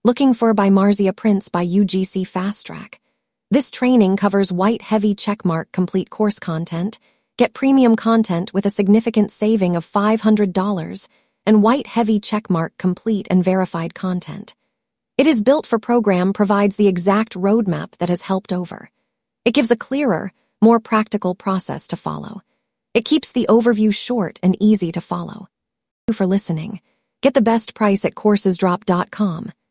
Looking for By Marzia Prince by UGC Fast Track. This training covers white heavy checkmark complete course content, get premium content with a significant saving of $500, and white heavy checkmark complete and verified content. It is built for program provides the exact roadmap that has helped over. It gives a clearer, more practical process to follow. It keeps the overview short and easy to follow. Thank you for listening. Get the best price at coursesdrop.com.